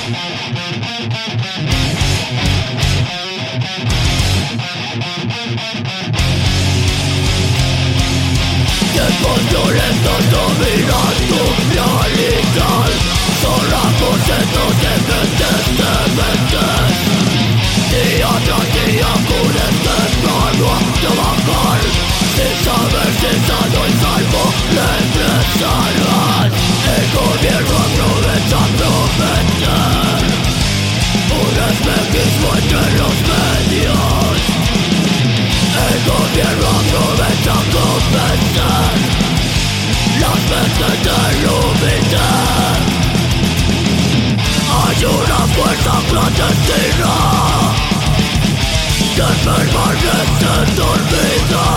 Tiempo violento domina tu realidad. Son aposentos de mentes dementes. Día tras día acudes temprano a trabajar. Sin saber si sano y salvo regresarás. El gobierno aprovecha prometer un espejismo entre los medios. El gobierno aprovecha convencer las mentes del humildad. Hay una fuerza clandestina que permanece dormida.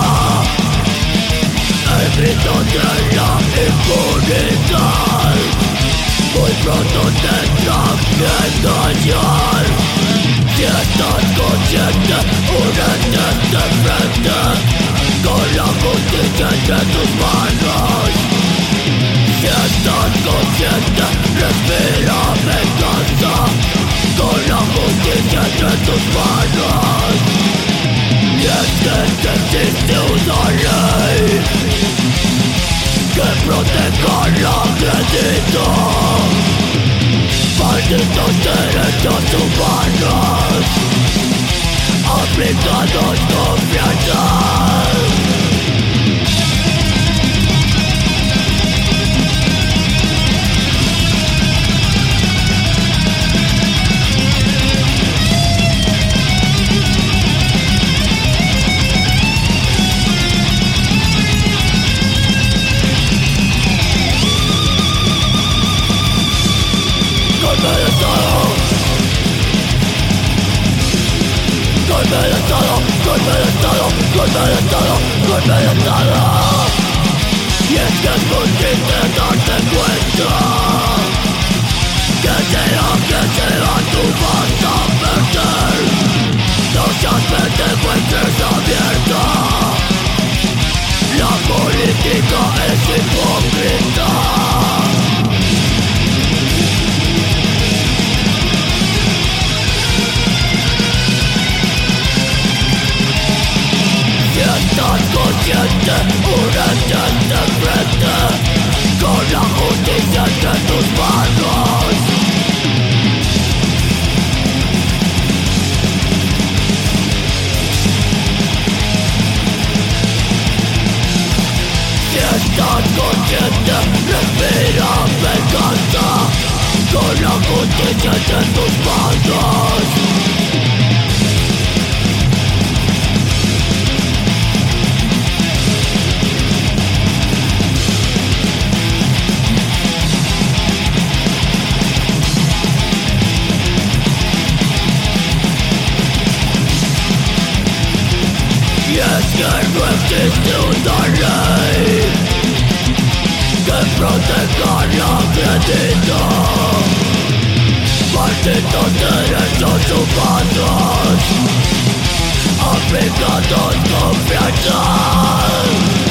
El grito de la impunidad muy pronto tendrá que engañar. Si estás consciente, únete de frente con la justicia entre tus manos. Si estás consciente, respira venganza con la justicia entre tus manos. Y es que existe una ley que proteja al agredido. Malditos derechos humanos aplicados con frialdad. Golpe de estado. Y es que es muy triste darte cuenta que será tu vas a perder. No seas mente fuentes abierta. La política es hipócrita. Estás consciente, únete de frente con la justicia entre tus manos. Si estás consciente, respira venganza con la justicia entre tus manos. Que no existe una ley que proteja al agredido. Malditos derechos humanos aplicados con frialdad.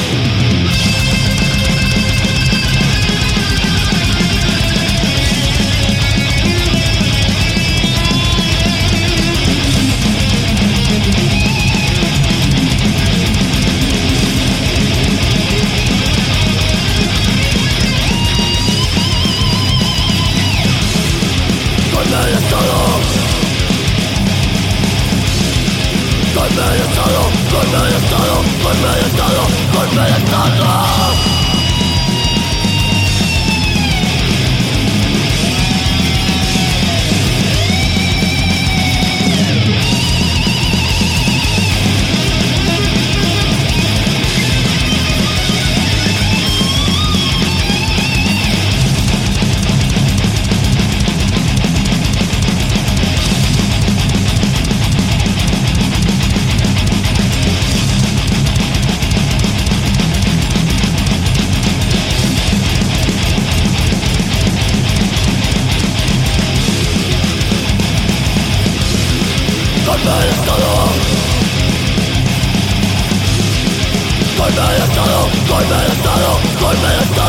Golpe de estado. Golpe de estado.